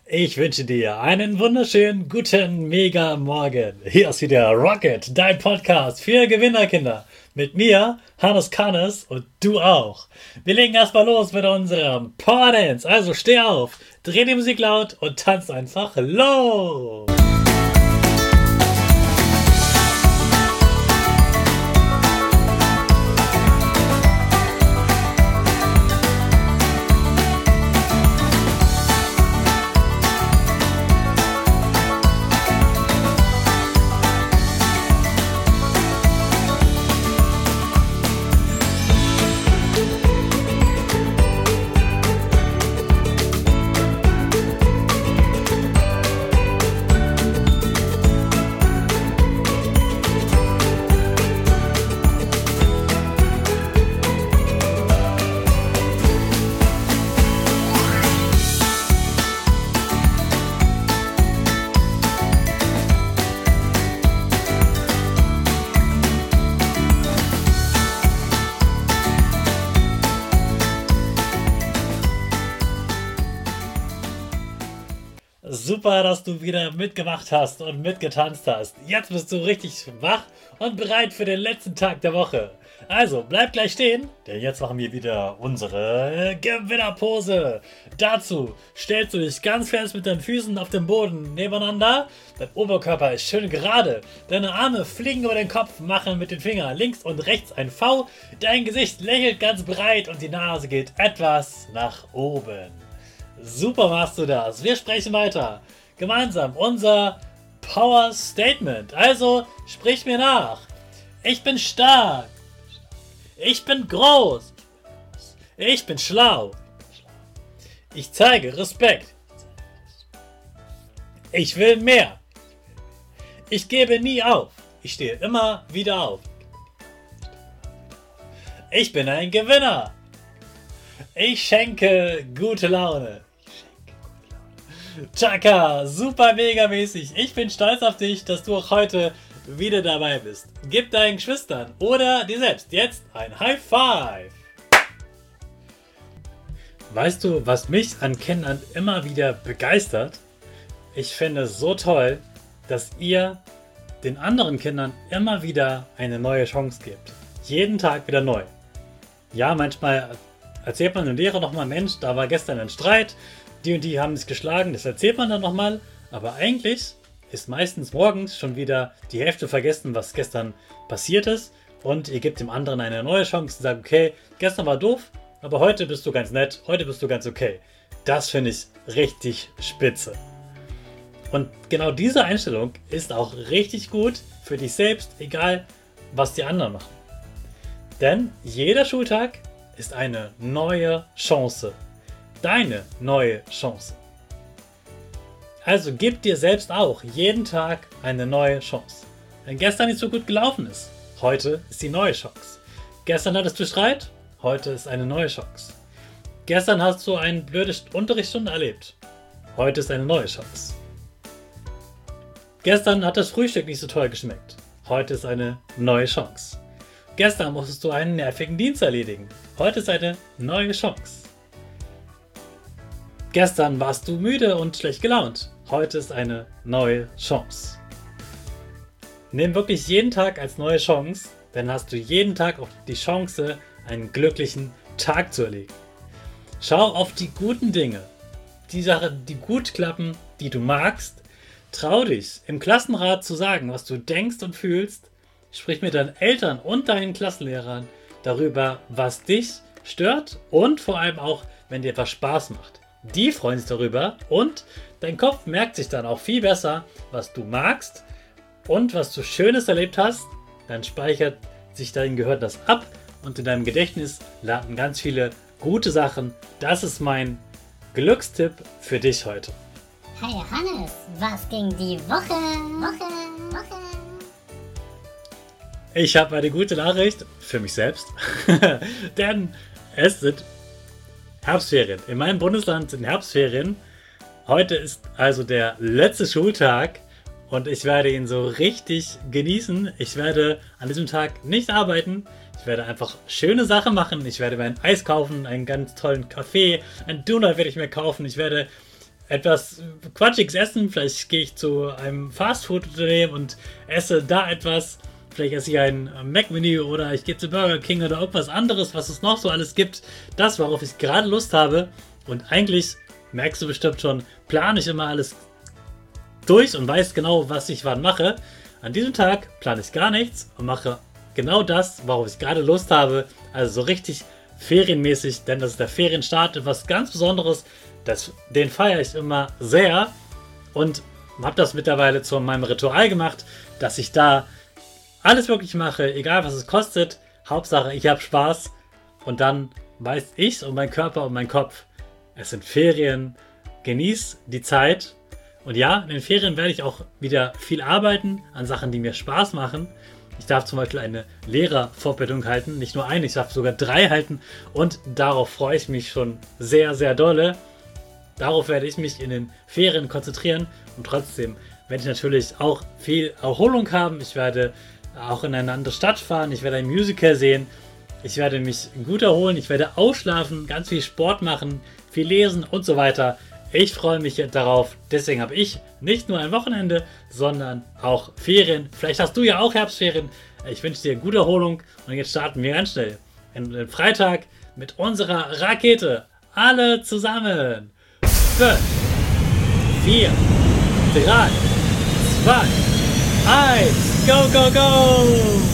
Ich wünsche dir einen wunderschönen guten Mega Morgen. Hier ist wieder Rocket, dein Podcast für Gewinnerkinder. Mit mir, Hannes Kannes, und du auch. Wir legen erstmal los mit unserem Power Dance. Also steh auf, dreh die Musik laut und tanz einfach los. Super, dass du wieder mitgemacht hast und mitgetanzt hast. Jetzt bist du richtig wach und bereit für den letzten Tag der Woche. Also, bleib gleich stehen, denn jetzt machen wir wieder unsere Gewinnerpose. Dazu stellst du dich ganz fest mit deinen Füßen auf dem Boden nebeneinander. Dein Oberkörper ist schön gerade. Deine Arme fliegen über den Kopf, machen mit den Fingern links und rechts ein V. Dein Gesicht lächelt ganz breit und die Nase geht etwas nach oben. Super machst du das. Wir sprechen weiter. Gemeinsam unser Power Statement. Also sprich mir nach. Ich bin stark. Ich bin groß. Ich bin schlau. Ich zeige Respekt. Ich will mehr. Ich gebe nie auf. Ich stehe immer wieder auf. Ich bin ein Gewinner. Ich schenke gute Laune. Chaka, super mega mäßig. Ich bin stolz auf dich, dass du auch heute wieder dabei bist. Gib deinen Geschwistern oder dir selbst jetzt ein High Five. Weißt du, was mich an Kindern immer wieder begeistert? Ich finde es so toll, dass ihr den anderen Kindern immer wieder eine neue Chance gebt. Jeden Tag wieder neu. Ja, manchmal erzählt man dem Lehrer nochmal, Mensch, da war gestern ein Streit, die und die haben sich geschlagen, das erzählt man dann nochmal, aber eigentlich ist meistens morgens schon wieder die Hälfte vergessen, was gestern passiert ist, und ihr gebt dem anderen eine neue Chance und sagt, okay, gestern war doof, aber heute bist du ganz nett, heute bist du ganz okay. Das finde ich richtig spitze. Und genau diese Einstellung ist auch richtig gut für dich selbst, egal was die anderen machen. Denn jeder Schultag ist eine neue Chance. Deine neue Chance. Also gib dir selbst auch jeden Tag eine neue Chance. Wenn gestern nicht so gut gelaufen ist, heute ist die neue Chance. Gestern hattest du Streit, heute ist eine neue Chance. Gestern hast du eine blöde Unterrichtsstunde erlebt, heute ist eine neue Chance. Gestern hat das Frühstück nicht so toll geschmeckt, heute ist eine neue Chance. Gestern musstest du einen nervigen Dienst erledigen, heute ist eine neue Chance. Gestern warst du müde und schlecht gelaunt. Heute ist eine neue Chance. Nimm wirklich jeden Tag als neue Chance, dann hast du jeden Tag auch die Chance, einen glücklichen Tag zu erleben. Schau auf die guten Dinge, die Sachen, die gut klappen, die du magst. Trau dich, im Klassenrat zu sagen, was du denkst und fühlst. Sprich mit deinen Eltern und deinen Klassenlehrern darüber, was dich stört, und vor allem auch, wenn dir etwas Spaß macht. Die freuen sich darüber und dein Kopf merkt sich dann auch viel besser, was du magst und was du Schönes erlebt hast. Dann speichert sich dein Gehirn das ab und in deinem Gedächtnis landen ganz viele gute Sachen. Das ist mein Glückstipp für dich heute. Hey Hannes, was ging die Woche? Ich habe eine gute Nachricht für mich selbst, denn es sind Herbstferien. In meinem Bundesland sind Herbstferien. Heute ist also der letzte Schultag und ich werde ihn so richtig genießen. Ich werde an diesem Tag nicht arbeiten. Ich werde einfach schöne Sachen machen. Ich werde mir ein Eis kaufen, einen ganz tollen Kaffee, einen Donut werde ich mir kaufen. Ich werde etwas Quatschiges essen. Vielleicht gehe ich zu einem Fastfood-Unternehmen und esse da etwas. Vielleicht esse ich ein Mac-Menü oder ich gehe zu Burger King oder irgendwas anderes, was es noch so alles gibt. Das, worauf ich gerade Lust habe. Und eigentlich, merkst du bestimmt schon, plane ich immer alles durch und weiß genau, was ich wann mache. An diesem Tag plane ich gar nichts und mache genau das, worauf ich gerade Lust habe. Also so richtig ferienmäßig, denn das ist der Ferienstart, etwas ganz Besonderes. Den feiere ich immer sehr und habe das mittlerweile zu meinem Ritual gemacht, dass ich da alles wirklich mache, egal was es kostet. Hauptsache, ich habe Spaß und dann weiß ich und mein Körper und mein Kopf, es sind Ferien, genieß die Zeit. Und ja, in den Ferien werde ich auch wieder viel arbeiten an Sachen, die mir Spaß machen. Ich darf zum Beispiel eine Lehrerfortbildung halten, nicht nur eine, ich darf sogar 3 halten und darauf freue ich mich schon sehr, sehr dolle. Darauf werde ich mich in den Ferien konzentrieren und trotzdem werde ich natürlich auch viel Erholung haben. Ich werde auch in eine andere Stadt fahren, ich werde ein Musical sehen, ich werde mich gut erholen, ich werde ausschlafen, ganz viel Sport machen, viel lesen und so weiter. Ich freue mich darauf, deswegen habe ich nicht nur ein Wochenende, sondern auch Ferien. Vielleicht hast du ja auch Herbstferien. Ich wünsche dir gute Erholung und jetzt starten wir ganz schnell in den Freitag mit unserer Rakete. Alle zusammen. 5, 4, 3, 2, 1, go, go, go!